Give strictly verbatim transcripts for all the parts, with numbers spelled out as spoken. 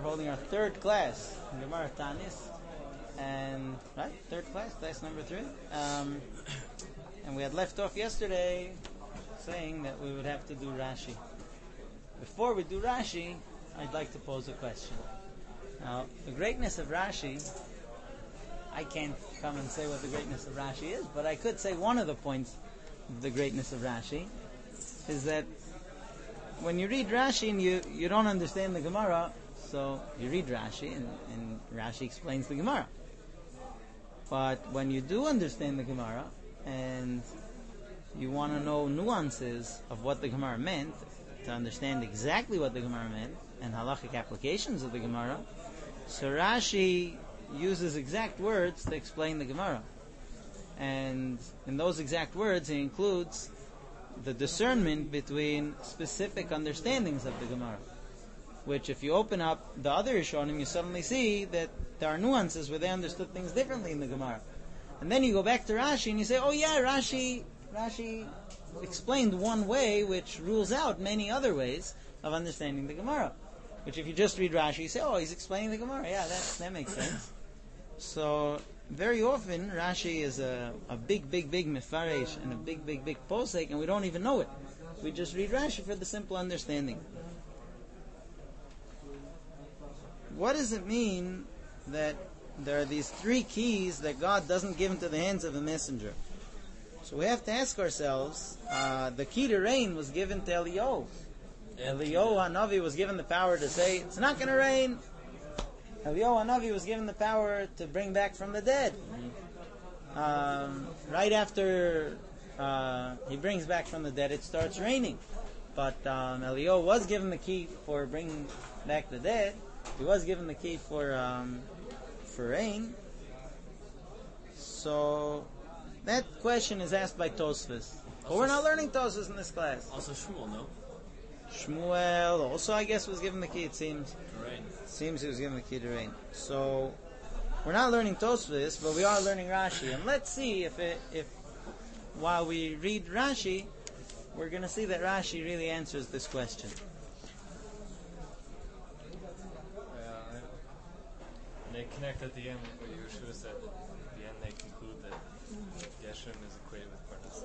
holding our third class in Gemara Tanis, and right, third class, class number three. Um, and we had left off yesterday saying that we would have to do Rashi. Before we do Rashi, I'd like to pose a question. Now, the greatness of Rashi, I can't come and say what the greatness of Rashi is, but I could say one of the points of the greatness of Rashi is that when you read Rashi and you, you don't understand the Gemara, so you read Rashi and, and Rashi explains the Gemara. But when you do understand the Gemara and you want to know nuances of what the Gemara meant, to understand exactly what the Gemara meant and halachic applications of the Gemara, so Rashi uses exact words to explain the Gemara. And in those exact words he includes the discernment between specific understandings of the Gemara, which if you open up the other Rishonim, you suddenly see that there are nuances where they understood things differently in the Gemara. And then you go back to Rashi and you say, oh yeah, Rashi Rashi explained one way which rules out many other ways of understanding the Gemara. Which if you just read Rashi, you say, oh, he's explaining the Gemara. Yeah, that, that makes sense. So very often Rashi is a, a big, big, big mefaresh and a big, big, big posek, and we don't even know it. We just read Rashi for the simple understanding. What does it mean that there are these three keys that God doesn't give into the hands of a messenger? So we have to ask ourselves, uh, the key to rain was given to Eliyahu. Eliyahu Hanavi was given the power to say, it's not going to rain. Eliyahu Hanavi was given the power to bring back from the dead. Um, right after uh, he brings back from the dead, it starts raining. But um, Eliyahu was given the key for bringing back the dead. He was given the key for um, for rain. So that question is asked by Tosfos. But we're not learning Tosfos in this class. Also Shmuel, no? Shmuel also, I guess, was given the key, it seems. Rain. Seems he was given the key to rain. So we're not learning Tosfos, but we are learning Rashi. And let's see if it, if while we read Rashi, we're going to see that Rashi really answers this question. They connect at the end with what Yeshua said. At the end they conclude that Geshem is equated with Parnasa.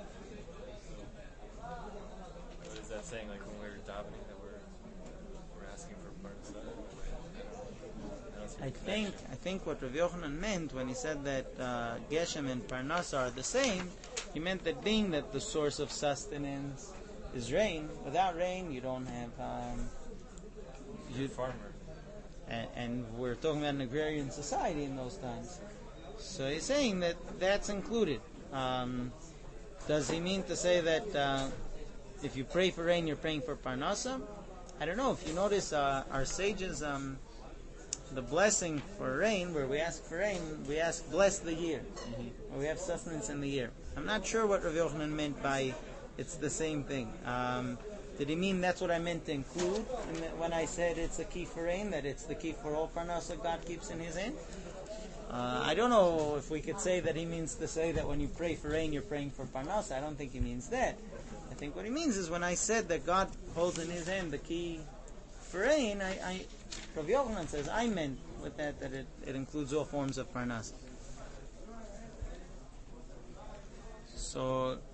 So, what is that saying? Like when we're davening that we're we're asking for Parnasa? I, don't see I the think connection. I think what Rav Yochanan meant when he said that uh, Geshem and Parnasa are the same, he meant that being that the source of sustenance is rain, without rain you don't have um, You're a farmer. And, and we're talking about an agrarian society in those times. So he's saying that that's included. Um, does he mean to say that uh, if you pray for rain, you're praying for Parnasa? I don't know. If you notice, uh, our sages, um, the blessing for rain, where we ask for rain, we ask bless the year. Mm-hmm. We have sustenance in the year. I'm not sure what Rav Yochanan meant by it's the same thing. Um, Did he mean that's what I meant to include in the, when I said it's a key for rain, that it's the key for all Parnasa God keeps in His hand? Uh, I don't know if we could say that he means to say that when you pray for rain, you're praying for Parnasa. I don't think he means that. I think what he means is when I said that God holds in His hand the key for rain, I, I Rav Yochanan says I meant with that that it, it includes all forms of Parnasa. So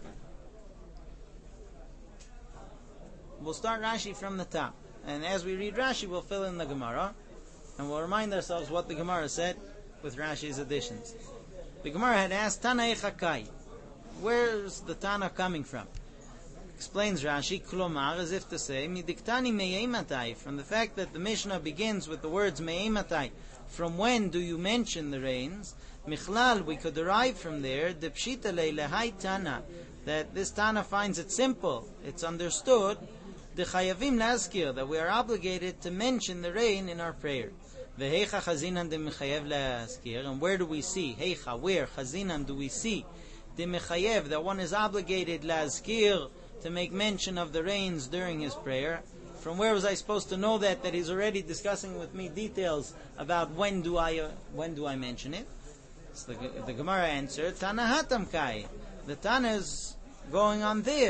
we'll start Rashi from the top. And as we read Rashi, we'll fill in the Gemara. And we'll remind ourselves what the Gemara said with Rashi's additions. The Gemara had asked, Tana Echakai. Where's the Tana coming from? Explains Rashi, Klomar, as if to say, Midiktani Meyematai. From the fact that the Mishnah begins with the words Meyematai. From when do you mention the rains? Michlal, we could derive from there, Depshita Leilahai Tana. That this Tana finds it simple. It's understood the chayavim laskir, that we are obligated to mention the rain in our prayer. Vehecha chazinan de mechayev laskir, and where do we see? Hecha, where chazinan do we see de mechayev, that one is obligated laskir, to make mention of the rains during his prayer? From where was I supposed to know that? That he's already discussing with me details about when do I uh, when do I mention it? So the, the Gemara answered, Tana hatam kai. The Tana is going on there.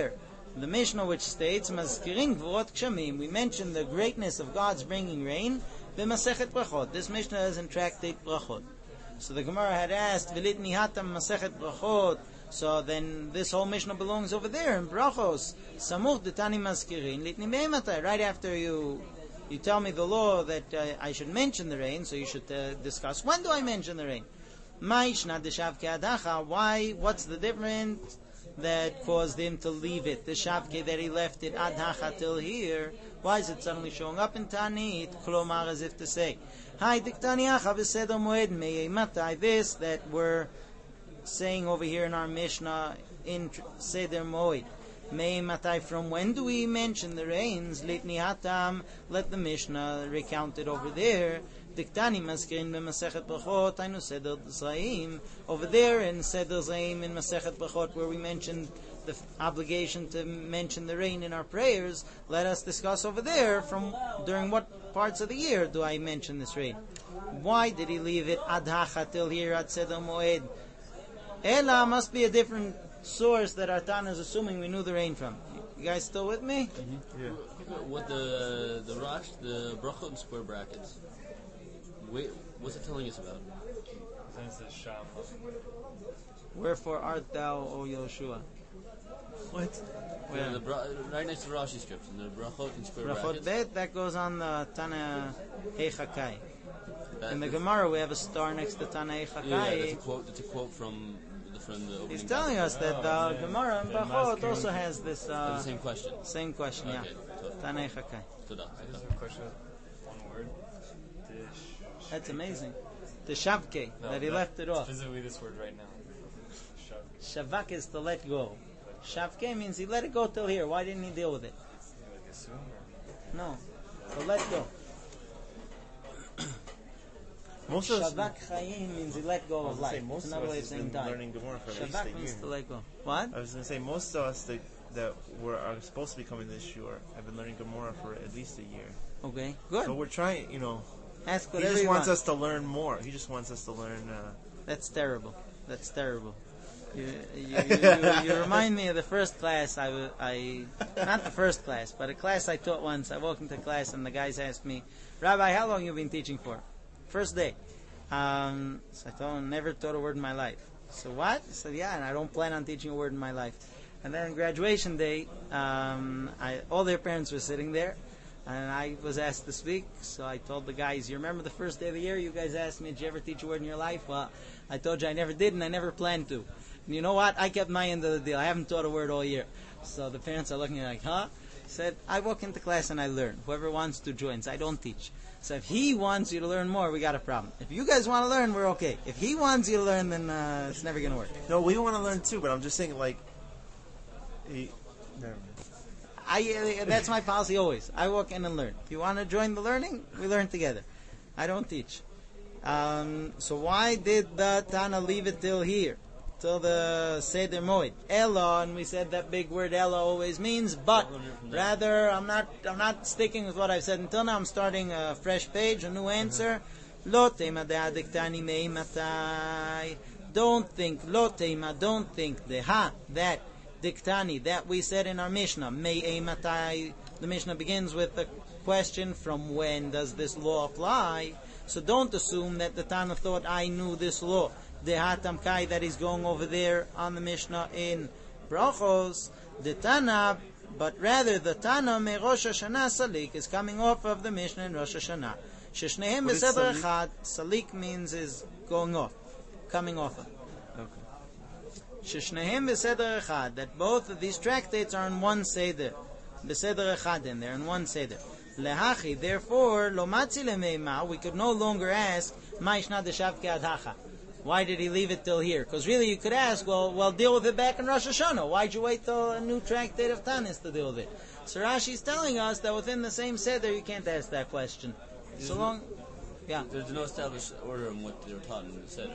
the Mishnah which states, Mazkirin Gvurot Kshamim, we mentioned the greatness of God's bringing rain, B'Masechet Brachot. This Mishnah is in Tractate Brachot. So the Gemara had asked, V'lit Nihatam Masechet Brachot. So then this whole Mishnah belongs over there in Brachos. Samuch Detani Mazkirin, Litni Me'ematai. Right after you you tell me the law that uh, I should mention the rain, so you should uh, discuss, when do I mention the rain? Ma'ishna Deshavke Adacha. Why? What's the difference that caused him to leave it? The Shavke that he left it Adacha till here. Why is it suddenly showing up in Tanit? Klomar, as if to say, Hi Diktani Acha V'Seder Moed Me'ematai. This that we're saying over here in our Mishnah in Seder Moed. May Matai, from when do we mention the rains? Litni Hatam, let the Mishnah recount it over there. Diktani Maskirin b'Masechet Brachot, Ainu Seder Zraim. Over there in Seder Zraim in Masechet Brachot, where we mentioned the f- obligation to mention the rain in our prayers, let us discuss over there from during what parts of the year do I mention this rain. Why did he leave it Adhacha till here at Seder Moed? Ela must be a different source that our Tana is assuming we knew the rain from. You guys still with me? Mm-hmm. Yeah. What the the Rosh, the Brachot and square brackets. Wait, what's it telling us about? Then it says Sham. Wherefore art thou, O Yoshua? What? Where? Yeah, the bra- right next to Rashi scripts, and the Brachot and square Brachot brackets. Bet, that goes on the Tana Heichakai. That In the is- Gemara, we have a star next to Tana Yeah, Heichakai. that's a quote. That's a quote from the from the opening. He's telling bracket. us that the Oh, yeah. Gemara in Yeah, Brachot Maskirin. also has this Uh, uh, the same question. same question. Yeah, Okay. So, Tana Heichakai. so that, I just okay. have a question with one word. Dish. That's amazing. The Shavke, No, that he that- left it off. Physically, this word right now. Shav. Shavak is to let go. Shavke means he let it go till here. Why didn't he deal with it? Like assume or No, to let go. Most of us, Shavak Chayim means he let go I was of gonna say, life. most It's of another us way of has saying been die. learning Gemara for at least Shavak a means year. to let go. What? I was going to say most of us that that were are supposed to be coming this year have been learning Gemara for at least a year. Okay, So good. we're trying, you know. Ask He whatever just you wants want. us to learn more. He just wants us to learn. Uh, That's terrible. That's terrible. You, you, you, you, you remind me of the first class I, w- I, not the first class, but a class I taught once. I walked into class and the guys asked me, Rabbi, how long you been teaching for? First day. Um, so I told him, never taught a word in my life. So what? I said, yeah, and I don't plan on teaching a word in my life. And then graduation day, um, I, all their parents were sitting there, and I was asked to speak. So I told the guys, you remember the first day of the year? You guys asked me, did you ever teach a word in your life? Well, I told you I never did, and I never planned to. And you know what? I kept my end of the deal. I haven't taught a word all year. So the parents are looking at me like, huh? I said, I walk into class and I learn. Whoever wants to joins. I don't teach. So if he wants you to learn more, we got a problem. If you guys want to learn, we're okay. If he wants you to learn, then uh, it's never going to work. no, we want to learn too, but I'm just saying, like, he, never mind. I uh, that's my policy always. I walk in and learn. If you want to join the learning, we learn together. I don't teach. Um, so why did the Tana leave it till here, till the Seder Moed? Ella, and we said that big word Ella always means but. Rather, I'm not I'm not sticking with what I've said until now. I'm starting a fresh page, a new answer. Lo tema de'adiktani meimatai. Don't think lo tema. Don't think the ha that. Diktani, that we said in our Mishnah, May Matai. The Mishnah begins with the question, from when does this law apply? So don't assume that the Tana thought I knew this law. The Hatam Kai that is going over there on the Mishnah in Brachos, the Tana, but rather the Tana me Rosh Hashanah Salik is coming off of the Mishnah in Rosh Hashanah. Sheshnehem What is Beseder Salik? Echad. Salik means is going off, coming off of. Okay. Sheshnehem beseder echad, that both of these tractates are in one seder. Beseder echad, in there, in one seder. Lehachi, therefore, lo matzi lemeima, we could no longer ask, ma ishna deshavke adhacha. Why did he leave it till here? Because really you could ask, well, well, deal with it back in Rosh Hashanah. Why'd you wait till a new tractate of Tanis to deal with it? So Rashi's telling us that within the same seder you can't ask that question. So long, yeah. There's no established order in what they were taught in the Seder.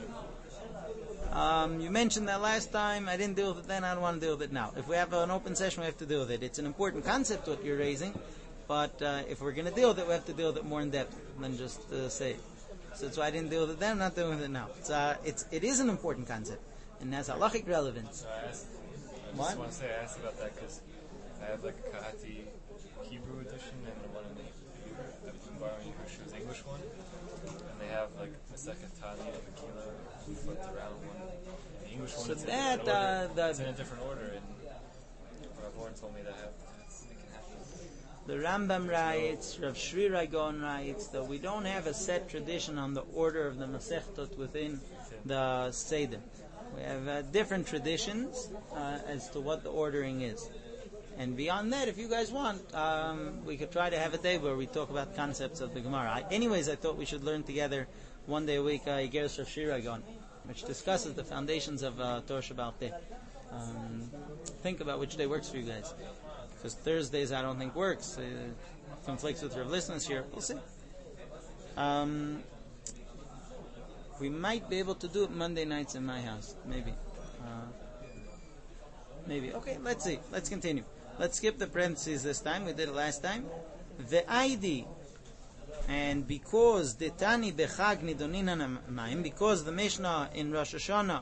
Um, you mentioned that last time. I didn't deal with it then. I don't want to deal with it now. If we have an open session, we have to deal with it. It's an important concept what you're raising, but uh, if we're going to deal with it, we have to deal with it more in depth than just uh, say it. So that's why I didn't deal with it then. I'm not dealing with it now. It's, uh, it's it is an important concept and has halachic relevance. So I asked, I just What? want to say I asked about that because I have like a Kahati Hebrew edition and the one in the I've been borrowing Yehushua's English one, and they have like Masechet Tani and Mekila flipped around one. The English one So is in that, a different order. uh, the- it's in a different order, and Rav Warren told me that that's, it can happen. The Rambam writes, Rav Shri Ragon writes that we don't have a set tradition on the order of the Masechtot within the Seder. We have uh, different traditions uh, as to what the ordering is. And beyond that, if you guys want, um, we could try to have a day where we talk about concepts of the Gemara. I, anyways, I thought we should learn together one day a week uh, Igeres Rav Shri Ragon, which discusses the foundations of uh, Torah Shabbat Peh. Um, think about which day works for you guys. Because Thursdays I don't think works. Uh, conflicts with your listeners here. We'll see. Um, we might be able to do it Monday nights in my house. Maybe. Uh, maybe. Okay, let's see. Let's continue. Let's skip the parentheses this time. We did it last time. The I D. And because the Tani Bechag Nidonin Mayim, because the Mishnah in Rosh Hashanah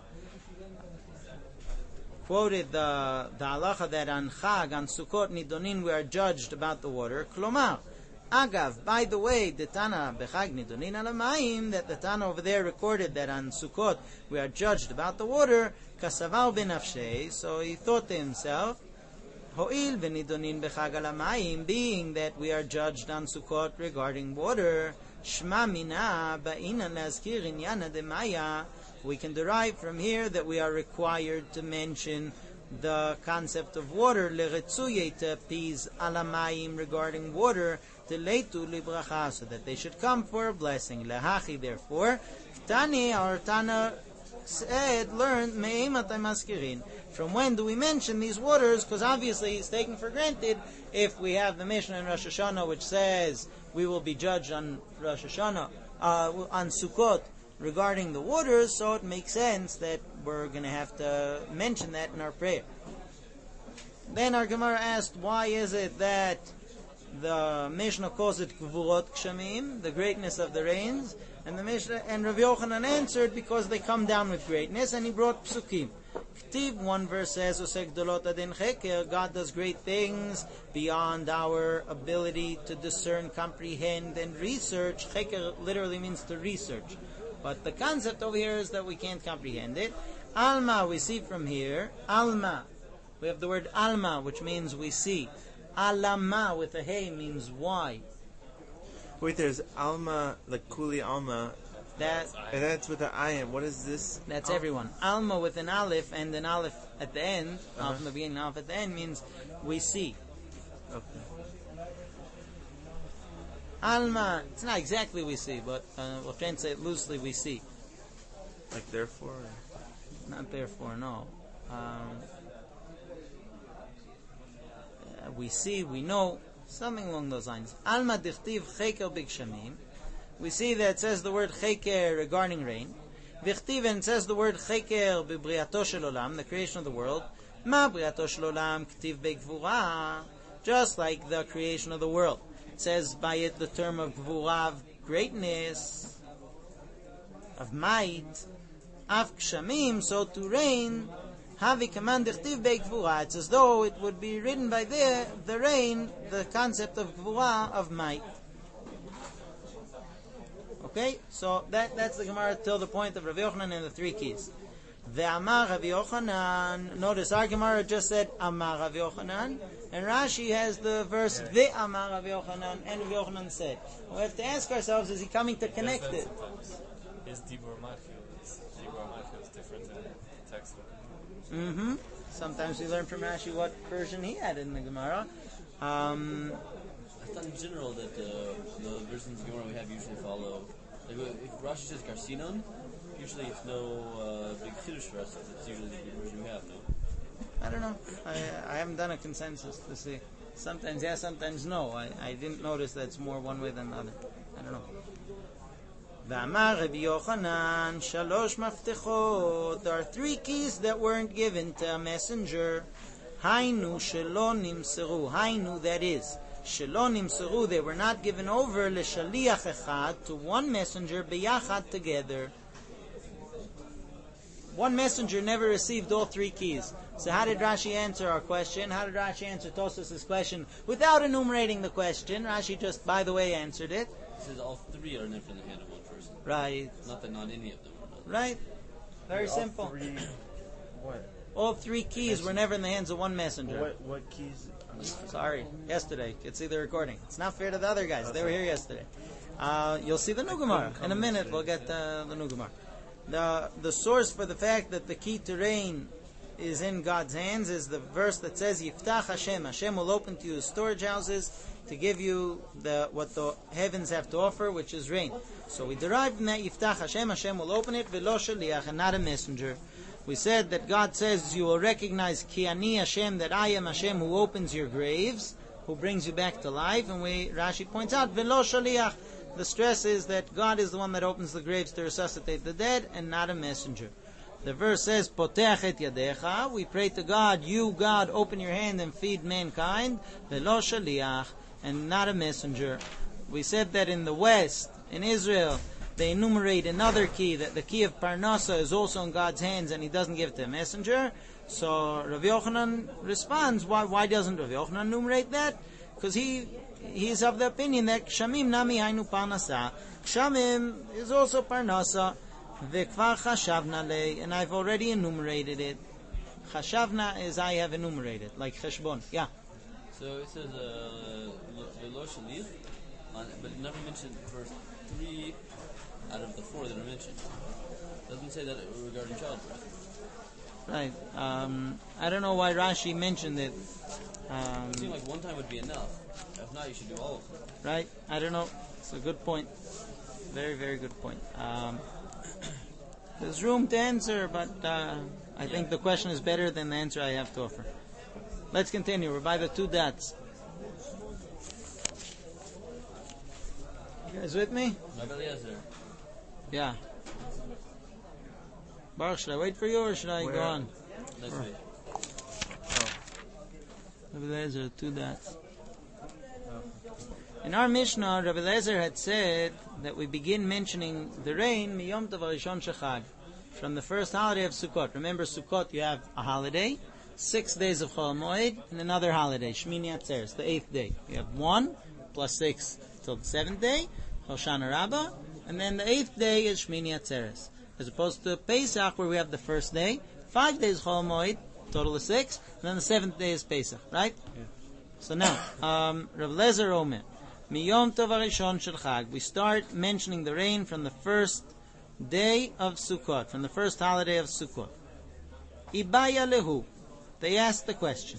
quoted the the halacha that on Chag, on Sukkot, Nidonin, we are judged about the water. Klomar, Agav, by the way, the Tana Bechag Nidonin Alamayim, that the Tana over there recorded that on Sukkot we are judged about the water. Kasaval benafshei, so he thought to himself, Ho'il v'nidonin bechag alamayim, being that we are judged on Sukkot regarding water. Shma mina ba'ina nazkir inyana demaya. We can derive from here that we are required to mention the concept of water, leretzuye, to appease alamayim regarding water, to leitu libracha, so that they should come for a blessing. Lehachi, therefore, Tani, our Tana said, learned, me'ematay maskirin. From when do we mention these waters? Because obviously it's taken for granted if we have the Mishnah in Rosh Hashanah which says we will be judged on Rosh Hashanah, uh, on Sukkot, regarding the waters, so it makes sense that we're going to have to mention that in our prayer. Then our Gemara asked, why is it that the Mishnah calls it Gvurot Kshamim, the greatness of the rains, and the Mishnah and Rav Yochanan answered, because they come down with greatness, and he brought Psukim. Ktiv, one verse says, Osek Dolot Adin Cheker, God does great things beyond our ability to discern, comprehend, and research. Cheker literally means to research. But the concept over here is that we can't comprehend it. Alma, we see from here. Alma. We have the word alma, which means we see. Alama, with a hey, means why. Wait, there's Alma, like Kuli Alma, That, and that's with the ayin. What is this? that's Al- everyone. Alma with an aleph and an aleph at the end, Uh-huh. uh from the beginning, aleph at the end, means we see. Okay. Alma, it's not exactly we see, but uh, we'll translate it loosely, we see. Like therefore. or- Not therefore, no. Um, uh, we see, we know, something along those lines. Alma dichtiv cheker b'gshamim. We see that it says the word cheker regarding rain. Vichtiv, and it says the word cheker b'briato shel olam, the creation of the world. Ma briato shel olam ktiv b'gvura, just like the creation of the world. It says by it the term of gvura, of greatness, of might. Av kshamim, so to rain, havi command dichtiv be'gvura. It's as though it would be written by the the rain, the concept of gvura, of might. Okay, so that that's the Gemara till the point of Rav Yochanan and the three keys. The Amar Rav Yochanan. Notice our Gemara just said Amar Rav Yochanan, and Rashi has the verse the Amar Rav Yochanan, and Rav Yochanan said. We have to ask ourselves: is he coming to connect it? Sometimes. His Dibur Matfield is Dibur Matfield is different than the text. Mm-hmm. Sometimes we learn from Rashi what version he had in the Gemara. Um, I thought in general that uh, the versions of Gemara we have usually follow. Like if Rashi says Garcinon, usually it's no uh, big chiddush for us. It's usually the version we have, no? I don't know. I, I haven't done a consensus to see. Sometimes yes, sometimes no. I, I didn't notice that it's more one way than the other. I don't know. V'amar Rabbi Yochanan shalosh maftechot. There are three keys that weren't given to a messenger. Hainu shelo nimseru. Hainu, that is, shelo nimseru. They were not given over l'shaliach echad, to one messenger biyachad, together. one messenger never received all three keys. So how did Rashi answer our question? How did Rashi answer Tosfos' question without enumerating the question? Rashi just, by the way, answered it. It says all three are nipped in the hand of one person. Right. Not that not any of them are not. Right. Very All simple. Three, what? All three keys were never in the hands of one messenger. What? What keys? Sorry, yesterday. It's see the recording. It's not fair to the other guys. They were here yesterday. Uh, you'll see the new Gemara. In a minute, we'll get uh, the new Gemara. The, the source for the fact that the key to rain is in God's hands is the verse that says, Yiftach Hashem. Hashem will open to you his storage houses to give you the what the heavens have to offer, which is rain. So we derived from that, Yiftach Hashem, Hashem will open it, V'lo shaliach, and not a messenger. We said that God says you will recognize Ki Ani Hashem, that I am Hashem who opens your graves, who brings you back to life. And we Rashi points out, V'lo shaliach, the stress is that God is the one that opens the graves to resuscitate the dead, and not a messenger. The verse says, Poteach et yadecha. We pray to God, you, God, open your hand and feed mankind. V'lo shaliach, and not a messenger. We said that in the West, in Israel, they enumerate another key, that the key of Parnasa is also in God's hands, and He doesn't give it to a messenger. So Rav Yochanan responds, why, why doesn't Rav Yochanan enumerate that? Because he he is of the opinion that Kshamim nami hainu Parnasa. Kshamim is also Parnasa. V'kvar chashavna lei, and I've already enumerated it. Chashavna is I have enumerated, like cheshbon. Yeah. So it says, uh, V'lo shaliach, but it never mentioned verse three out of the four that are mentioned. It doesn't say that regarding childbirth. Right. Um, I don't know why Rashi mentioned it. Um, It seems like one time would be enough. If not, you should do all of them. right? I don't know. It's a good point. Very, very good point. Um, there's room to answer, but uh, I think the question is better than the answer I have to offer. Let's continue. We're by the two dots. You guys with me? Rabbi Eliezer. Yeah. Baruch, should I wait for you or should I Where? go on? Next week. Rabbi Eliezer, two dots. In our Mishnah, Rabbi Eliezer had said that we begin mentioning the rain miyom tov harishon shechag, from the first holiday of Sukkot. Remember, Sukkot, you have a holiday, six days of Chol Moed, and another holiday, Shmini Atzeres, the eighth day. You have one plus six till the seventh day, Hoshana Rabbah, and then the eighth day is Shmini Atzeres. As opposed to Pesach, where we have the first day, five days Chol Moed, total of six, and then the seventh day is Pesach, right? Yeah. So now, um, Rav Lezer Omer, Miyom Tov Harishon Shel Chag, we start mentioning the rain from the first day of Sukkot, from the first holiday of Sukkot. Ibaya lehu, they asked the question.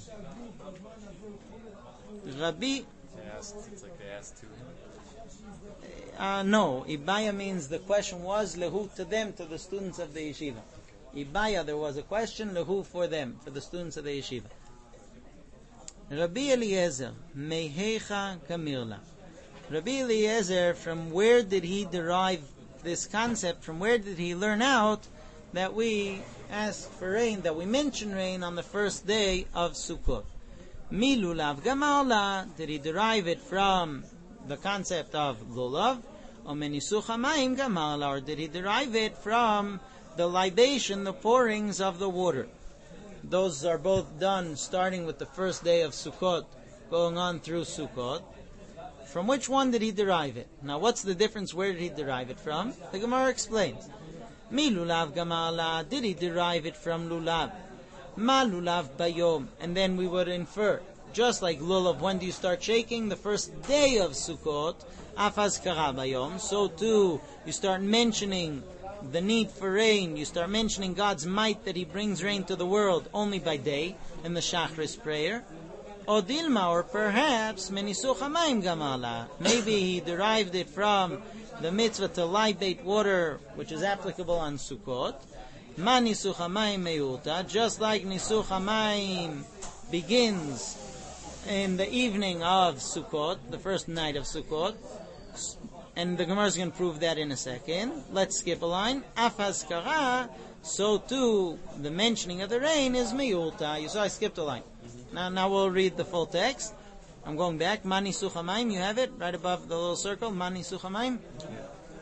Rabbi, They asked, it's like they asked to him. uh, no, Ibaya means the question was lehu to them, to the students of the yeshiva. Ibaya, there was a question, lehu for them, for the students of the yeshiva. Rabbi Eliezer, mehecha kamirla. Rabbi Eliezer, from where did he derive this concept? From where did he learn out that we ask for rain, that we mention rain on the first day of Sukkot? Milulav gamala, did he derive it from the concept of lulav? Or menisuch hamayim gamala, or did he derive it from the libation, the pourings of the water? Those are both done starting with the first day of Sukkot, going on through Sukkot. From which one did he derive it? Now, what's the difference? Where did he derive it from? The Gemara explains. Mi lulav gamala, did he derive it from lulav? Ma lulav bayom, and then we would infer, just like lulav, when do you start shaking? The first day of Sukkot, afaz kara bayom. So too, you start mentioning the need for rain. You start mentioning God's might that He brings rain to the world only by day in the Shachris prayer. Or Dilma, or perhaps menisuch hamayim gamala. Maybe he derived it from the mitzvah to libate water, which is applicable on Sukkot. Ma nisuch hamayim meuta, just like nisuch hamayim begins in the evening of Sukkot, the first night of Sukkot. And the Gemara is going to prove that in a second. Let's skip a line. Afaz kara, so too the mentioning of the rain is miyulta. You saw I skipped a line. Now, now we'll read the full text. I'm going back. Mani suchamayim, you have it right above the little circle. Mani suchamayim.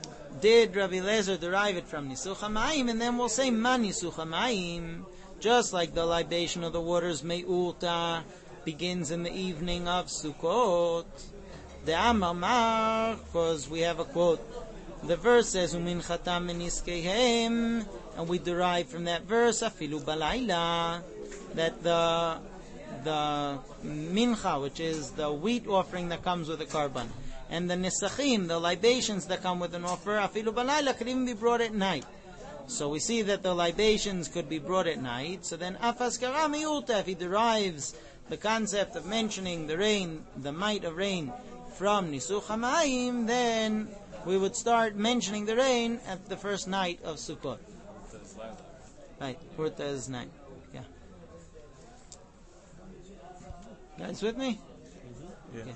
did Rabbi Eliezer derive it from Nisuch HaMayim? And then we'll say Ma Nisuch HaMayim. Just like the libation of the waters Me'ulta begins in the evening of Sukkot. The Amar, because we have a quote. The verse says Umin Chatam Meniskeihem, and we derive from that verse Afilu Balayla, that the the mincha, which is the wheat offering that comes with a carbon, and the nisachim, the libations that come with an offer, Afilu Balayla, could even be brought at night. So we see that the libations could be brought at night. So then Afas Kara Miulta, if he derives the concept of mentioning the rain, the might of rain, from Nisuch HaMayim, then we would start mentioning the rain at the first night of Sukkot. Right, Purta is night. Yeah. Guys with me? Mm-hmm. Yeah. yeah.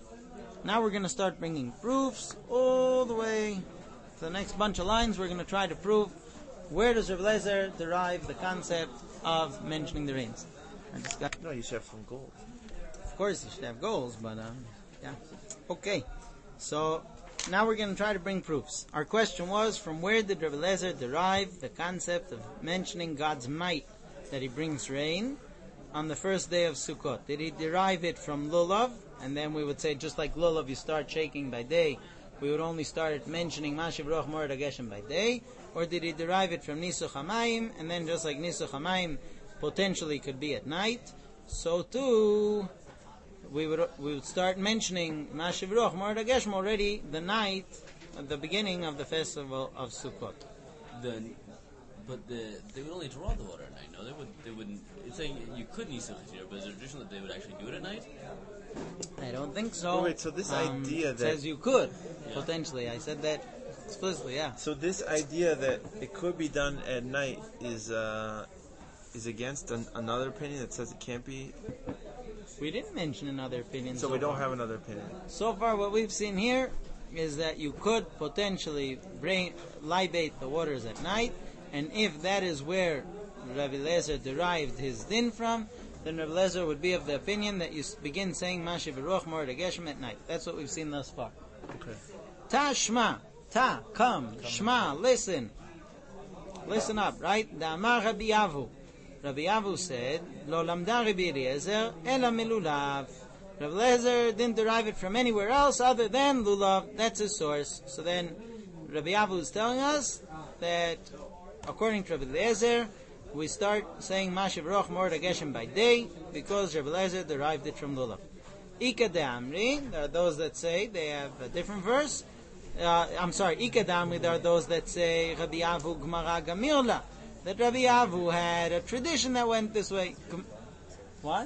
Now we're going to start bringing proofs all the way to the next bunch of lines. We're going to try to prove where does Rav Eliezer derive the concept of mentioning the rains. I just got No, you should have some gold. Of course, you should have goals, but um, yeah. Okay, so now we're going to try to bring proofs. Our question was, from where did Rav Eliezer derive the concept of mentioning God's might, that He brings rain on the first day of Sukkot? Did he derive it from Lulav? And then we would say, just like Lulav, you start shaking by day, we would only start mentioning Mashiv Roch Morad Geshem by day. Or did he derive it from Nisuch HaMayim? And then just like Nisuch HaMayim potentially could be at night, so too we would we would start mentioning Mashiv Roch Morad Geshem already the night at the beginning of the festival of Sukkot. Then, but the, they would only draw the water at night. No, they would. They wouldn't. It's saying you could Nisan here, but is there a tradition that they would actually do it at night? I don't think so. Wait, wait, so this um, idea it that says you could Yeah. potentially. I said that explicitly. Yeah. so this idea that it could be done at night is uh, is against an, another opinion that says it can't be. We didn't mention another opinion. So so we don't far. have another opinion. So far, what we've seen here is that you could potentially bring libate the waters at night, and if that is where Rav Eliezer derived his din from, then Rav Eliezer would be of the opinion that you s- begin saying Mashiv Roch Morad Geshem at night. That's what we've seen thus far. Okay. Ta Shma, Ta, come, Shma, listen. Listen up, right? Da'amar Rabbi Avu. Rabbi Avu said, Lo lamda Rabbi Eliezer, ela milulav. Rabbi Eliezer didn't derive it from anywhere else other than lulav. That's his source. So then, Rabbi Avu is telling us that, according to Rabbi Eliezer, we start saying Mashiv Roch Morad Geshem by day because Rabbi Eliezer derived it from lulav. Ika de'amri, there are those that say they have a different verse. Uh, I'm sorry, Ika de'amri, there are those that say Rabbi Avu Gemara Gamirla, that Rabbi Avu had a tradition that went this way. Gem- What?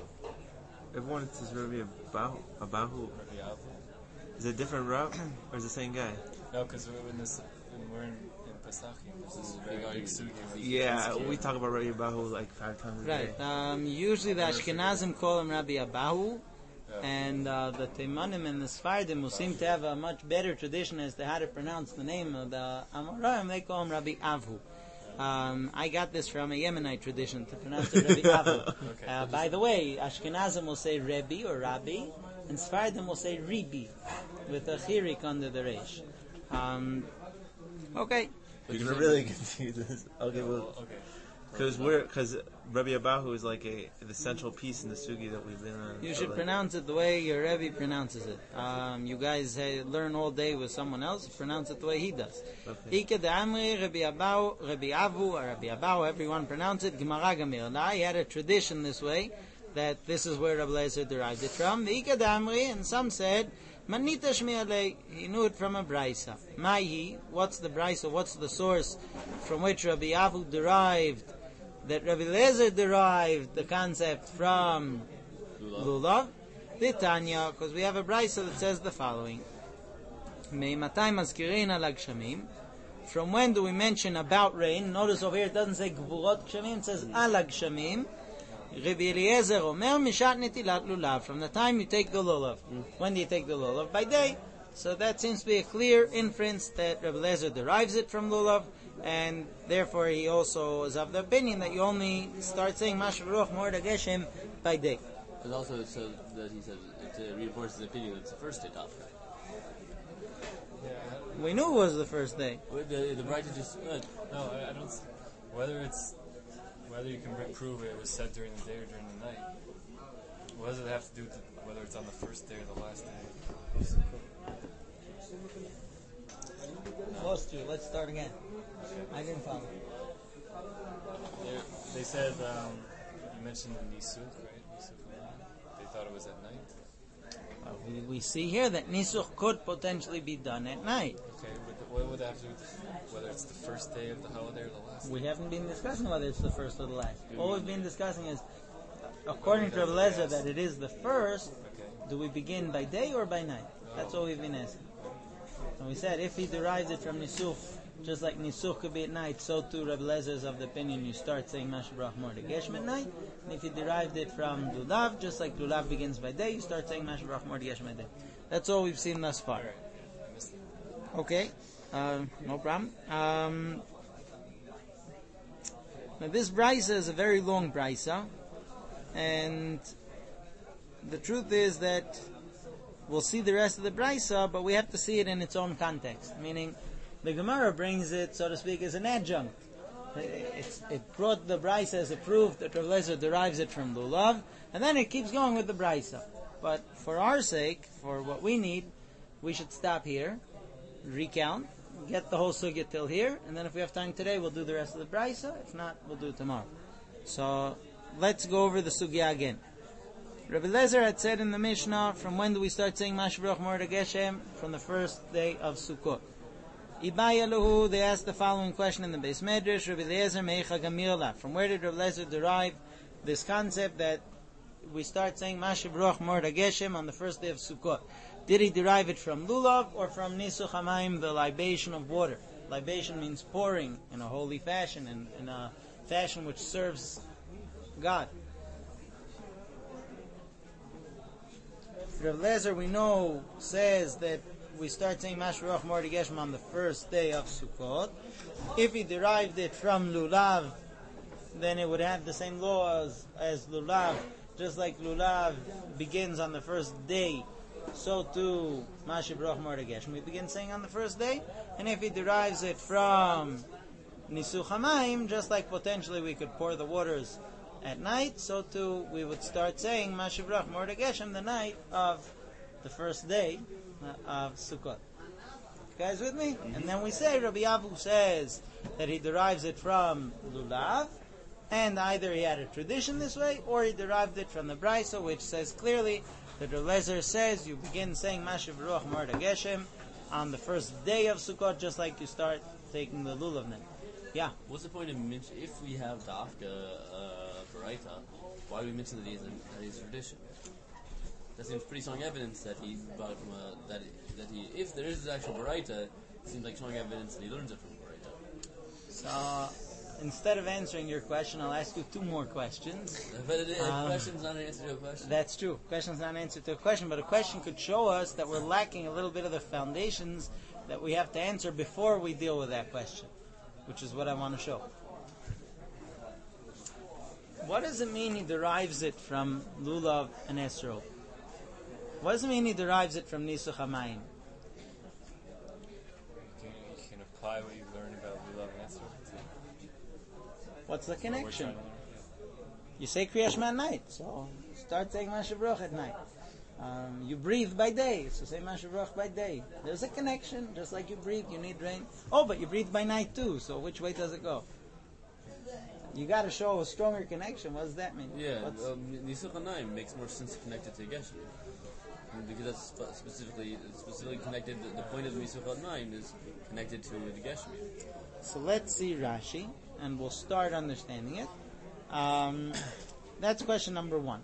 Everyone says Rabbi Abahu. Abahu. Is it a different Rab or is it the same guy? No, because when, this, when we're in, in Pesachim, this is very big sugi. Yeah, we talk about Rabbi Abahu like five times a day. Right. Um, usually the Ashkenazim call him Rabbi Abahu, and uh, the Teimanim and the Sfardim, who seem to have a much better tradition as to how to pronounce the name of the Amoraim, they call him Rabbi Avu. Um, I got this from a Yemenite tradition to pronounce it Rabbi Avu. Okay. Uh, by the way, Ashkenazim will say Rebbe or Rabbi, and Sfardim will say Ribi, with a chirik under the resh. Um, okay. You're gonna really confuse this. Okay, well, Okay. because we're because Rabbi Abahu is like a the central piece in the sugi that we've been on. You so should like, pronounce it the way your Rebbe pronounces it. Um, you guys uh, learn all day with someone else, pronounce it the way he does. Okay. Ike de Amri, Rabbi Abahu, Rabbi Avu, or Rabbi Abahu, everyone pronounce it, Gemara Gamir. Now, he had a tradition this way, that this is where Rabbi Eliezer derived it from. The Ike de Amri, and some said, Manita Shmi Alei, he knew it from a Braisa. Maihi, what's the Braisa, what's the source from which Rabbi Avu derived that Rabbi Eliezer derived the concept from Lulav? The Tanya, because we have a brisa that says the following: Meimatay maskirin al gshamim. From when do we mention about rain? Notice over here it doesn't say gvurot gshamim; it says al gshamim. Rabbi Eliezer omer mishat netilat lulav. From the time you take the lulav, when do you take the lulav? By day. So that seems to be a clear inference that Rabbi Eliezer derives it from lulav, and therefore he also is of the opinion that you only start saying Mashiv Roch Morad Geshem by day. But also it says that he says it uh, reinforces the opinion that it's the first day after. We knew it was the first day. Wait, The, the Braita just uh, No, I, I don't. s- Whether it's whether you can re- prove it was said during the day or during the night. What does it have to do with whether it's on the first day or the last day? Lost you. Let's start again. I didn't follow. They, they said um, you mentioned the Nisuk, right? Nisuk. They thought it was at night. Well, we, we see here that Nisuch could potentially be done at night. Okay, what, the, what would that have to do with the, whether it's the first day of the holiday or the last? We day? haven't been discussing whether it's the first or the last. All we've been discussing is, according to Rabbi Lezer, that it is the first. Okay. Do we begin by day or by night? That's all we've been asking. And we said if he derives it from Nisuch, just like Nisuch could be at night, so too Rabbi Lezer is of the opinion you start saying Mashiach Baruch Mordecheshem at night. And if you derived it from Lulav, just like Lulav begins by day, you start saying Mashiach Baruch Mordecheshem at day. That's all we've seen thus far. All right. I missed it. Okay, uh, no problem. Um, now this brisa is a very long brisa, and the truth is that we'll see the rest of the brisa, but we have to see it in its own context. Meaning, the Gemara brings it, so to speak, as an adjunct. It's, it brought the brisa as a proof that Rav Lezer derives it from Lulav, and then it keeps going with the brisa. But for our sake, for what we need, we should stop here, recount, get the whole sugya till here, and then if we have time today, we'll do the rest of the brisa. If not, we'll do it tomorrow. So let's go over the sugya again. Rabbi Lezer had said in the Mishnah, from when do we start saying Mashiach Baruch Mordecheshem? From the first day of Sukkot. Ibaya Lahu, they asked the following question in the Beis Medrash, Rabbi Lezer Meicha Gamirla. From where did Rabbi Lezer derive this concept that we start saying Mashiach Baruch Mordecheshem on the first day of Sukkot? Did he derive it from Lulav or from Nisuch HaMayim, the libation of water? Libation means pouring in a holy fashion, in, in a fashion which serves God. Rav Lezer, we know, says that we start saying Mashiach Baruch Mordecheshem on the first day of Sukkot. If he derived it from Lulav, then it would have the same law as, as Lulav. Just like Lulav begins on the first day, so too Mashiach Baruch Mordecheshem we begin saying on the first day. And if he derives it from Nisuch HaMayim, just like potentially we could pour the waters at night, so too we would start saying Mashiach Baruch Mordecheshem the night of the first day uh, of Sukkot. You guys with me? Mm-hmm. And then we say Rabbi Avu says that he derives it from Lulav, and either he had a tradition this way, or he derived it from the Brisa, which says clearly that Rabbi Lezer says you begin saying Mashiach Baruch Mordecheshem on the first day of Sukkot, just like you start taking the Lulav then. Yeah. What's the point of mention if we have Dafka uh, Baraita? Why do we mention that he's a, that he's a tradition? That seems pretty strong evidence that he brought it from a, that that he if there is actual Baraita, it seems like strong evidence that he learns it from Baraita. So instead of answering your question, I'll ask you two more questions. But it, a Um, question's not an answer to a question. That's true. Question's not an answer to a question, but a question could show us that we're lacking a little bit of the foundations that we have to answer before we deal with that question, which is what I want to show. What does it mean he derives it from Lulav and Esrog? What does it mean he derives it from Nisuch HaMayim? You can, you can apply what you learn about Lulav and Esrog. What's the We're connection? trying to learn. You say Kriyash Man at night, so start saying Mashiach Baruch at night. Um, you breathe by day, so say Mashiach Baruch by day. There's a connection, just like you breathe, you need rain. Oh, but you breathe by night too, so which way does it go? You got to show a stronger connection. What does that mean? Yeah, What's- um, Nisuch HaMayim makes more sense connected to Geshem. Because that's spe- specifically specifically connected, the, the point of Nisuch HaMayim is connected to the Geshem. So let's see Rashi, and we'll start understanding it. Um, that's question number one.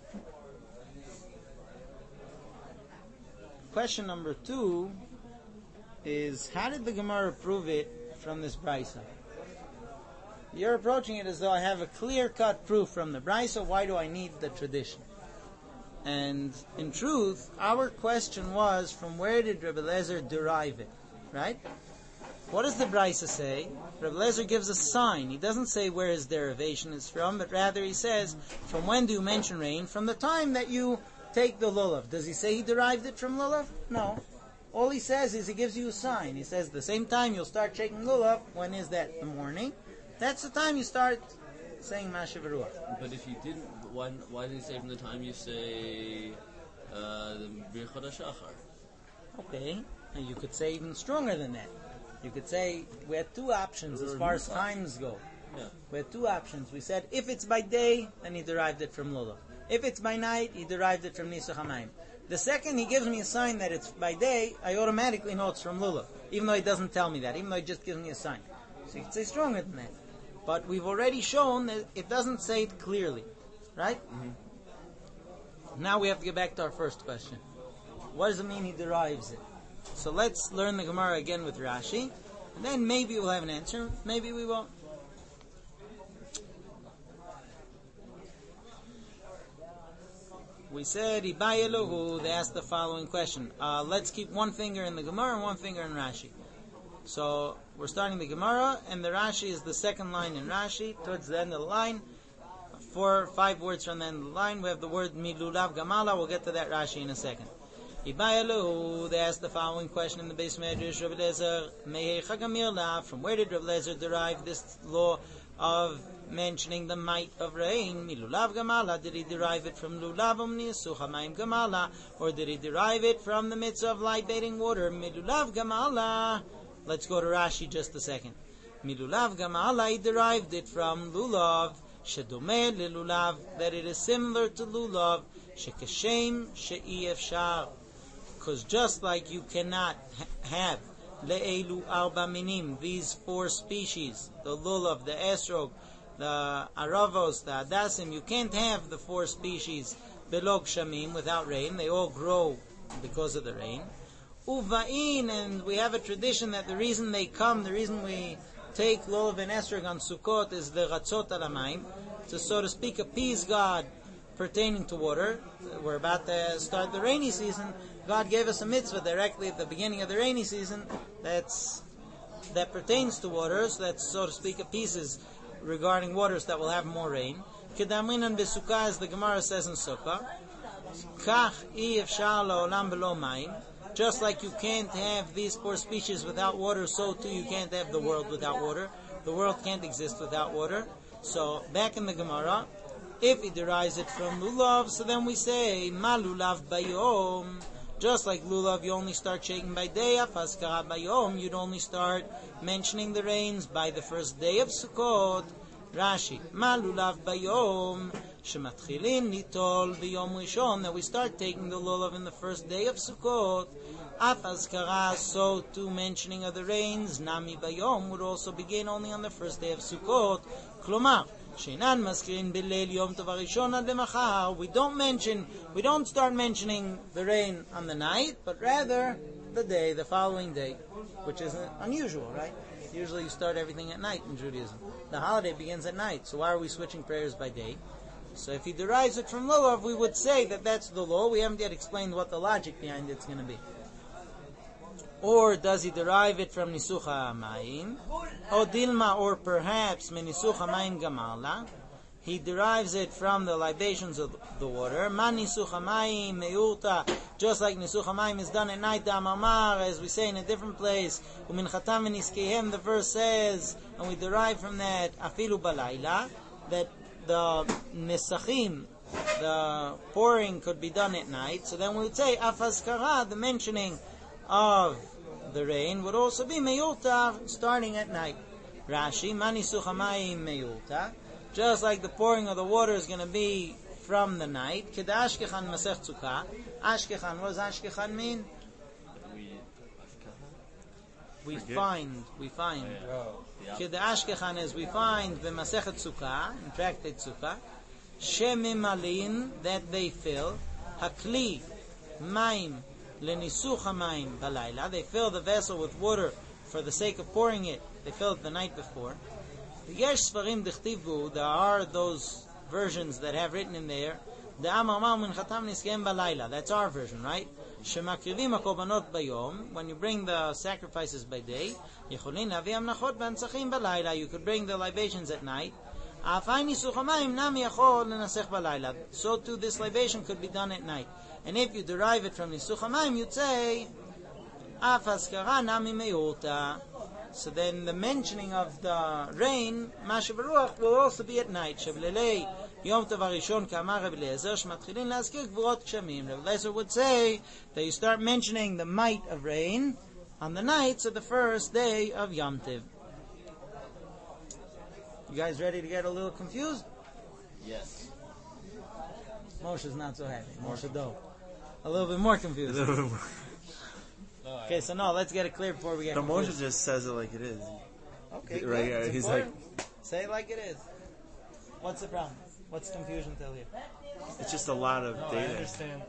Question number two is, how did the Gemara prove it from this Brisa? You're approaching it as though I have a clear-cut proof from the Brisa. Why do I need the tradition? And in truth, our question was, from where did Rabbi Lezer derive it? Right? What does the Brisa say? Rabbi Lezer gives a sign. He doesn't say where his derivation is from, but rather he says, from when do you mention rain? From the time that you take the lulav. Does he say he derived it from lulav? No. all he says is he gives you a sign. He says the same time you'll start shaking lulav. When is that? The morning. That's the time you start saying Mashiv Ruach. But if you didn't, why, why did he say from the time you say uh, the Birchot HaShachar? Okay, and you could say even stronger than that. You could say we had two options as far as times go. Yeah. We had two options. We said if it's by day, then he derived it from lulav. If it's by night, he derived it from Nisuch HaMayim. The second he gives me a sign that it's by day, I automatically know it's from lulav, even though he doesn't tell me that, even though he just gives me a sign. So you could say stronger than that. But we've already shown that it doesn't say it clearly. Right? Mm-hmm. Now we have to get back to our first question. What does it mean he derives it? So let's learn the Gemara again with Rashi, and then maybe we'll have an answer, maybe we won't. We said, Ibai Elohu, they asked the following question. Uh, let's keep one finger in the Gemara and one finger in Rashi. So, we're starting the Gemara, and the Rashi is the second line in Rashi, towards the end of the line. Four, five words from the end of the line. We have the word Milulav Gamala. We'll get to that Rashi in a second. Ibai Elohu, they asked the following question in the base Medrash, Rav Eliezer, Mehecha Gamirla, from where did Rav Eliezer derive this law of mentioning the might of rain? Milulav Gamala, did he derive it from Lulav Omni Suchamayim Gamala, or did he derive it from the mitzvah of libating water? Milulav Gamala. Let's go to Rashi just a second. Milulav Gamala, he derived it from Lulav, Shedumeh Lilulav, that it is similar to Lulav, Shekeshem She'i Efshar. Because just like you cannot ha- have Le'elu Arba Minim, these four species, the Lulav, the Esrog, the Aravos, the Adasim, you can't have the four species Belog Shamim without rain. They all grow because of the rain. Uva'in, and we have a tradition that the reason they come, the reason we take Lulav and Esrog on Sukkot is the Ratzot Alamayim, to so to speak appease God pertaining to water. We're about to start the rainy season. God gave us a mitzvah directly at the beginning of the rainy season that's that pertains to waters, that so to speak appeases regarding waters that will have more rain. Kedaminan besukkah, as the Gemara says in Sukkah, kach i efshar la'olam belo mayim. Just like you can't have these four species without water, so too you can't have the world without water. The world can't exist without water. So back in the Gemara, if he derives it from lulav, so then we say ma lulav bayom. Just like lulav, you only start shaking by day. Afaskara bayom, you'd only start mentioning the rains by the first day of Sukkot. Rashi, ma lulav bayom shematchilin nitol biyom rishon, that we start taking the lulav in the first day of Sukkot. Afaskara, so too mentioning of the rains, nami bayom, would also begin only on the first day of Sukkot. Klomar, shenan maskirin b'leil yom tov harishon ad lemachar. We don't mention, we don't start mentioning the rain on the night, but rather the day, the following day, which is unusual, right? Usually you start everything at night in Judaism. The holiday begins at night, so why are we switching prayers by day? So if he derives it from lulav, we would say that that's the law. We haven't yet explained what the logic behind it's going to be. Or does he derive it from Nisuch HaMayim? Or Dilma, or perhaps Nisuch HaMayim Gamala. He derives it from the libations of the water. Ma Nisuch HaMayim Meurta, just like Nisuch HaMayim is done at night, Damamar, as we say in a different place. Uminchatam v'niskehem, the verse says, and we derive from that, Afilu Balayla, that the Nesachim, the pouring could be done at night. So then we would say, Afaskara, the mentioning of the rain, would also be meyulta, starting at night. Rashi, mani suchamayim meyulta, just like the pouring of the water is going to be from the night. Keda ashkechan masech tzukah. Ashkechan, what does ashkechan mean? We find, we find. Keda ashkechan is we find the masechet tzukah, in tractate tzukah, shemimalin, that they fill, hakli, maim, Lenisuch hamayim balayla, they fill the vessel with water for the sake of pouring it. They fill it the night before. Yesh svarim dichtivu, there are those versions that have written in there, the amamam min chatam niskem balayla. That's our version, right? Shemakrivim hakorbanot bayom, when you bring the sacrifices by day, yecholin avi amnachot b'antzachim balayla, you could bring the libations at night. Afay nisuch hamayim nam yachol lenasech balayla. So too this libation could be done at night. And if you derive it from Nisuch HaMayim, you'd say Afaskara nami meota. So then the mentioning of the rain, Masha Baruch, will also be at night. Shavlelei Yom Tov Harishon Kamar Rabbi Eliezer Shmatchilin Laskir Gvurot Kshamim. Rabbi Eliezer would say that you start mentioning the might of rain on the nights of the first day of Yom Tov. You guys ready to get a little confused? Yes. Moshe's not so happy. Moshe though. A little bit more confused. Okay, so no, let's get it clear before we get The confused. Moshe just says it like it is. Okay, Right, good. yeah, It's he's important. Say it like it is. What's the problem? What's confusion till here? It's just a lot of No, I data. understand.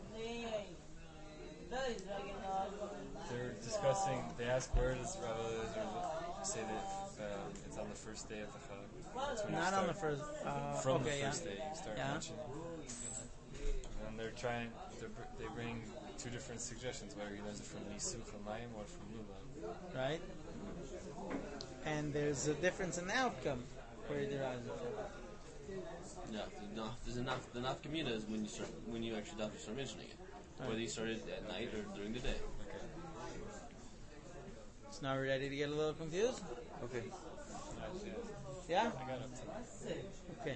They're discussing. They ask where does Rabbi Eliezer say that um, it's on the first day of the Chag. That's when you Not on the start. first. Uh, From okay, the first yeah. day, you start Yeah. mentioning. And they're trying. They're, br- they bring two different suggestions, whether he does it from Nisuch Hamayim or from Lulav. Right? And there's a difference in the outcome where he derives it from. Yeah, the naf, there's a naf, the nafkamina is when you start, when you actually have to start mentioning it. Right. Whether you started at night or during the day. Okay. So now we're ready to get a little confused? Okay. Nice, yeah. Yeah? I got up to it. Okay.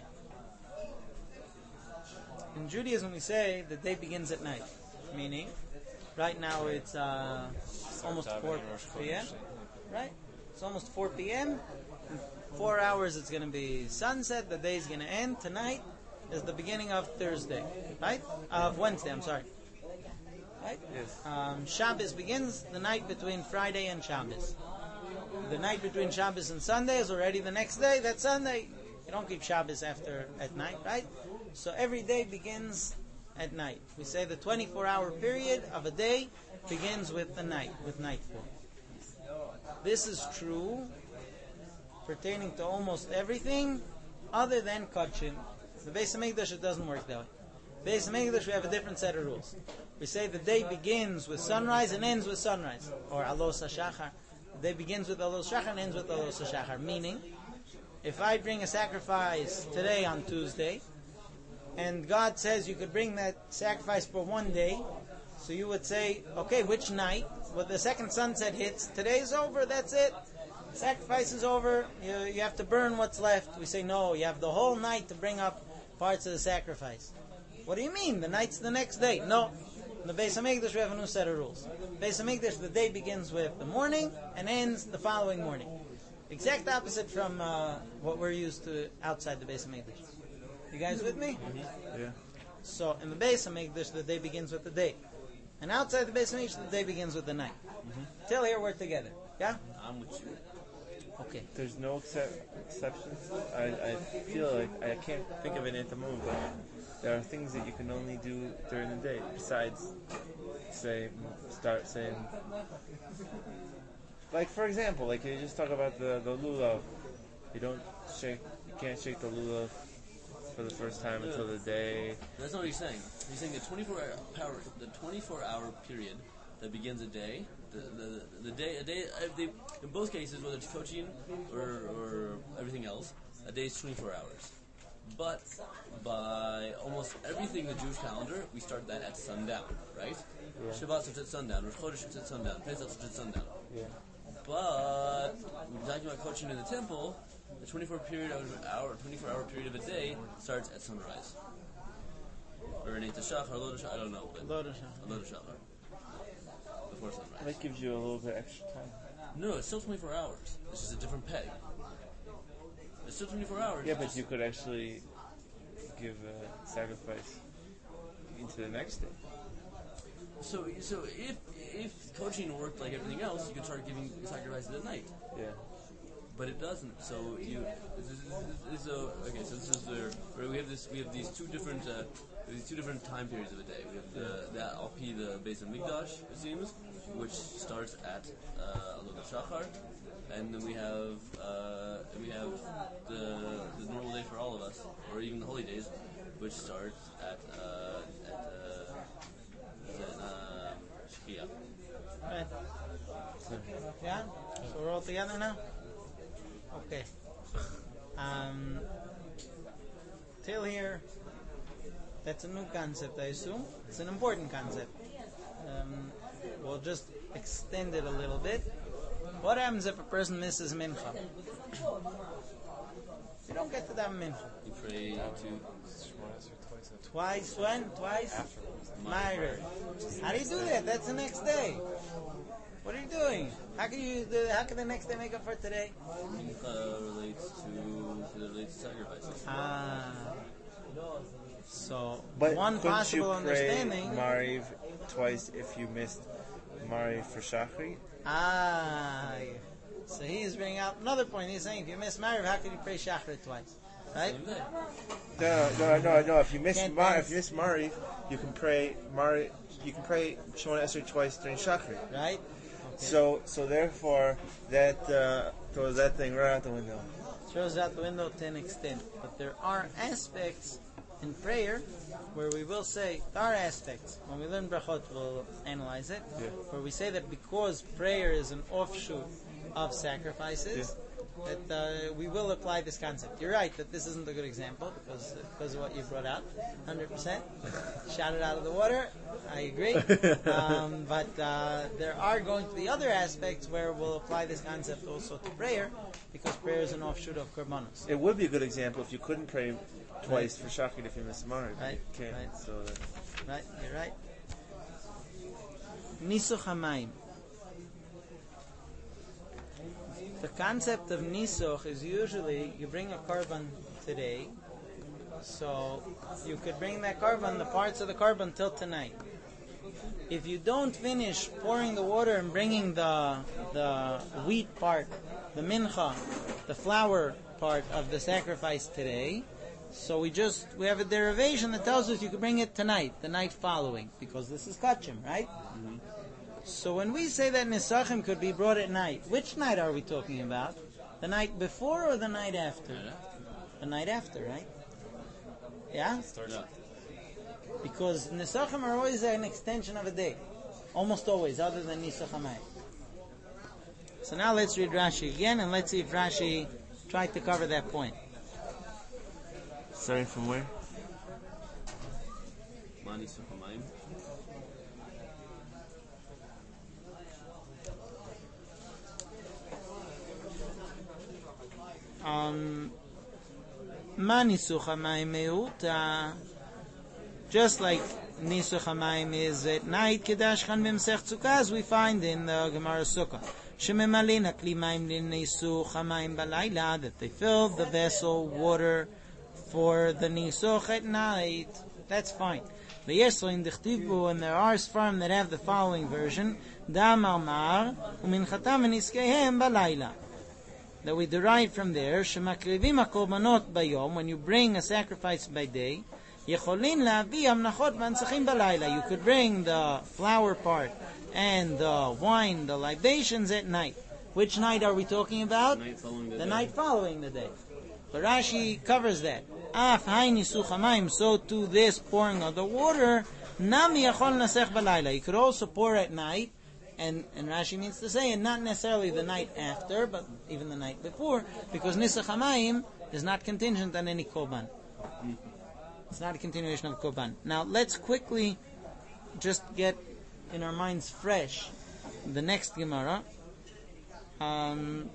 In Judaism we say the day begins at night. Meaning, right now it's uh, almost Start four having Rosh p.m. Chodesh. Right? It's almost four p.m. In four hours it's going to be sunset. The day is going to end. Tonight is the beginning of Thursday. Right? Of Wednesday, I'm sorry. Right? Yes. Um, Shabbos begins the night between Friday and Shabbos. The night between Shabbos and Sunday is already the next day. That's Sunday. You don't keep Shabbos after at night, right? So every day begins at night. We say the twenty-four hour period of a day begins with the night, with nightfall. This is true pertaining to almost everything other than Kachin. The Beis HaMikdash, it doesn't work that way. Beis HaMikdash, we have a different set of rules. We say the day begins with sunrise and ends with sunrise, or Alos HaShachar. The day begins with Alos HaShachar and ends with Alos HaShachar. Meaning, if I bring a sacrifice today on Tuesday, and God says you could bring that sacrifice for one day, so you would say, okay, which night? Well, the second sunset hits, today's over, that's it. Sacrifice is over, you, you have to burn what's left. We say, no, you have the whole night to bring up parts of the sacrifice. What do you mean? The night's the next day. No. In the Beis HaMikdash, we have a new set of rules. Beis HaMikdash, the day begins with the morning and ends the following morning. Exact opposite from uh, what we're used to outside the Beis HaMikdash. You guys with me? Yeah. So in the Beis HaMikdash, the day begins with the day. And outside the Beis HaMikdash, the day begins with the night. Mm-hmm. Till here, we're together. Yeah? I'm with you. Okay. There's no excep- exceptions. I, I feel like I can't think of any at the moment, but there are things that you can only do during the day. Besides, say, start saying, like for example, like you just talk about the the lulav. You don't shake. You can't shake the lulav for the first time until the day. That's not what he's saying. He's saying the twenty-four hour power, the twenty-four hour period that begins a day. The the, the day a day uh, they, in both cases, whether it's coaching or, or everything else, a day is twenty-four hours. But by almost everything in the Jewish calendar, we start that at sundown, right? Yeah. Shabbat starts at sundown, Rosh Chodesh starts at sundown, Pesach starts at sundown. Yeah. But when we're talking about coaching in the temple, the twenty-four period of an hour, twenty-four hour period of a day starts at sunrise. Or an eight Shachar, or Lod Shachar, I don't know, but Lod HaShachar. Lod Shachar. Before sunrise. That gives you a little bit extra time. No, it's still twenty-four hours. It's just a different peg. It's still twenty-four hours. Yeah, but Just- you could actually give a sacrifice into the next day. So, so if if coaching worked like everything else, you could start giving sacrifices at night. Yeah. But it doesn't. So you, so okay. So this is where, where we have this. We have these two different, uh, these two different time periods of a day. We have the that Al Pi the Beis HaMikdash, it seems, which starts at uh, Alot Shachar, and then we have uh, we have the the normal day for all of us, or even the holy days, which starts at uh, at uh, uh, Shkia. Right. Yeah? So we're all together now? Okay. Um, till here, that's a new concept, I assume. It's an important concept. Um, we'll just extend it a little bit. What happens if a person misses mincha? You don't get to that mincha. You pray to Twice when? Twice? Afterwards. Myra. How do you do that? That's the next day. What are you doing? How can you? Do, how can the next day make up for today? Mincha relates to it relates to sacrifices. Ah. So But one couldn't possible you pray understanding. Mariv twice if you missed Mariv for Shachri? Ah. So he's bringing out another point. He's saying if you miss Mariv, how can you pray Shachrit twice? Right? Same day. No, no, no, no. If you miss Can't Mar, dance. if you miss Mariv, you can pray Mariv. You can pray Shemona Esrei twice during Shachri. Right? Okay. So, so therefore, that uh, throws that thing right out the window. Throws out the window to an extent. But there are aspects in prayer where we will say, there are aspects. When we learn brachot, we'll analyze it. Yeah. Where we say that because prayer is an offshoot of sacrifices, that uh, we will apply this concept. You're right that this isn't a good example because because of what you brought out. one hundred percent. Shot it out of the water. I agree. Um, but uh, there are going to be other aspects where we'll apply this concept also to prayer because prayer is an offshoot of korbanos. It would be a good example if you couldn't pray twice for Shachrit if you miss Mariv. Right, You can't. right. So that's Right? You're right. Nisuch hamayim. The concept of nisuch is usually you bring a korban today, so you could bring that korban, the parts of the korban, till tonight. If you don't finish pouring the water and bringing the the wheat part, the mincha, the flour part of the sacrifice today, so we just we have a derivation that tells us you can bring it tonight, the night following, because this is kachim, right? Mm-hmm. So when we say that nisachim could be brought at night, which night are we talking about? The night before or the night after? Night after. The night after, right? Yeah? Start out. Because nisachim are always an extension of a day. Almost always, other than nisach hamayim. So now let's read Rashi again, and let's see if Rashi tried to cover that point. starting from where? Mani Suchamayim. Um, Mani Suchamayim meuta. Just like Nisuch HaMayim is at night, Kedash Chan B'Msech Tzukah, as we find in the Gemara Sukkah. Shememalin Akli Mayim L'Nisuch HaMayim Balayla, that they filled the vessel water for the Nisuch at night. That's fine. But yes, in Dichtivu, and there are Sfarim that have the following version, Dam Amar, Uminchatam V'Niskehem Balayla. That we derive from there, Shemakrivim HaKorbanot Bayom, when you bring a sacrifice by day, You could bring the flour part and the wine, the libations at night. Which night are we talking about? Night following the the day. night following the day. But Rashi covers that. Af hayni suchamayim, so to this pouring of the water, nam yachol nasech balayla. You could also pour at night, and, and Rashi means to say, and not necessarily the night after, but even the night before, because nisach hamayim is not contingent on any korban. It's not a continuation of Korban. Now, let's quickly just get in our minds fresh the next Gemara. Um,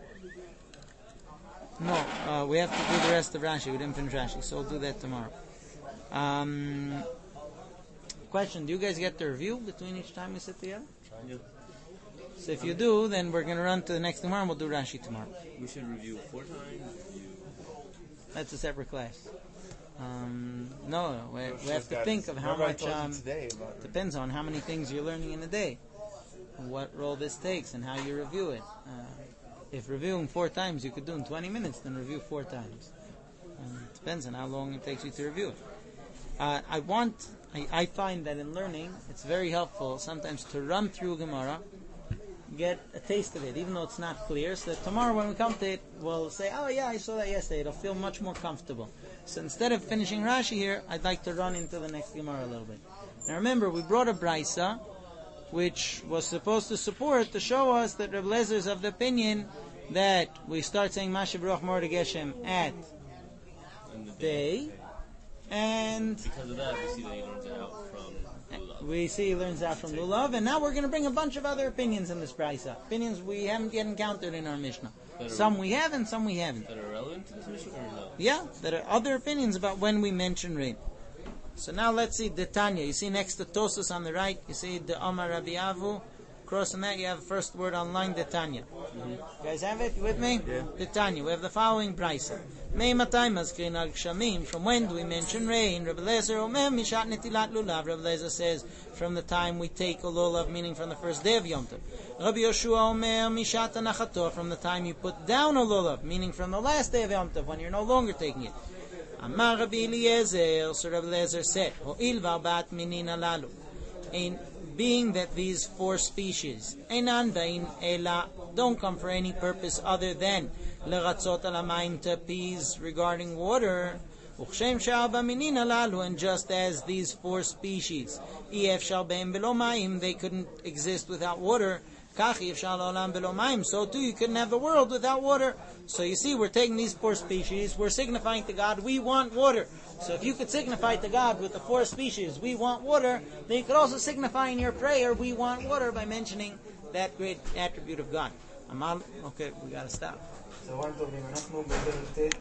no, uh, we have to do the rest of Rashi. We didn't finish Rashi, so we'll do that tomorrow. Um, question, do you guys get the review between each time we sit together? Yeah. So if you do, then we're going to run to the next Gemara and we'll do Rashi tomorrow. We should review four times. Review. That's a separate class. Um, no, no, we, we have to Guys, think of how remember I much. told you Um, today about depends on how many things you're learning in a day, what role this takes, and how you review it. Uh, if reviewing four times you could do in twenty minutes, then review four times. Um, it depends on how long it takes you to review it. Uh, I want. I, I find that in learning, it's very helpful sometimes to run through Gemara, get a taste of it, even though it's not clear, so that tomorrow when we come to it, we'll say, oh yeah, I saw that yesterday. It'll feel much more comfortable. So instead of finishing Rashi here, I'd like to run into the next Gemara a little bit. Now remember, we brought a Braisa, which was supposed to support, to show us that Reb Lezer is of the opinion that we start saying Mashiach Baruch Mor Geshem at In the day. day, and Because of that, we see that he learns it out from Lulav. we see he learns that from Lulav, and now we're going to bring a bunch of other opinions in this brisa. Opinions we haven't yet encountered in our Mishnah. Some we have and some we haven't. That are relevant to this Mishnah or no? Yeah, there are other opinions about when we mention rain. So now let's see the Tanya. You see next to Tosus on the right, you see the Amar Rabbi Avu. Crossing that, you have the first word on line, the Tanya. Mm-hmm. You guys have it? You with me? Yeah. The Tanya. We have the following brisa. Mei matay mazkirin al gshamim. From when do we mention rain? Rabbi Lezer omer mishat netilat lulav. Rabbi Lezer says from the time we take a lulav, meaning from the first day of Yom Tov. Rabbi Yoshua omer mishat anachato. From the time you put down a lulav, meaning from the last day of Yom Tov, when you're no longer taking it. Amar Rabbi Eliezer. So Rabbi Lezer said, Ho'il v'arbat minin alalu. In being that these four species einan bain ela don't come for any purpose other than leratzot alamayim to appease regarding water, uchshem sha'aba minin alalu, and just as these four species ef shal bein belo mayim, they couldn't exist without water, kachi ef shal olam belo mayim, so too you couldn't have the world without water. So you see, we're taking these four species, we're signifying to God we want water. So if you could signify to God with the four species, we want water, then you could also signify in your prayer, we want water, by mentioning that great attribute of God. Amal, okay, we gotta stop.